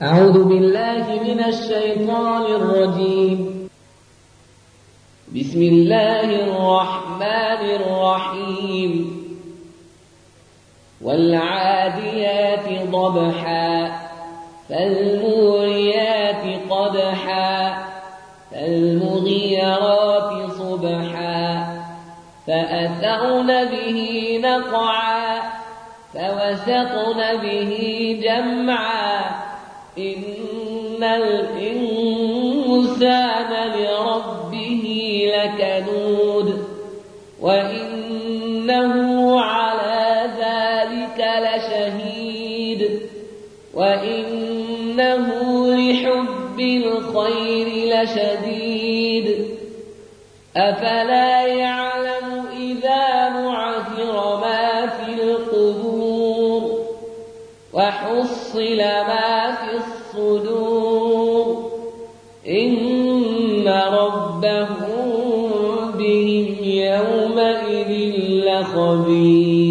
أعوذ بالله من الشيطان الرجيم. بسم الله الرحمن الرحيم. والعاديات ضبحا فالموريات قدحا فالمغيرات صبحا فأثرن به نقعا فوسطن به جمعا إن الإنسان لربه لكنود وإنه على ذلك لشهيد وإنه لحب الخير لشديد أفلا يعلم إذا بعثر ما في القبور وحصل ما في الصدور إن ربهم بهم يومئذ لخبير.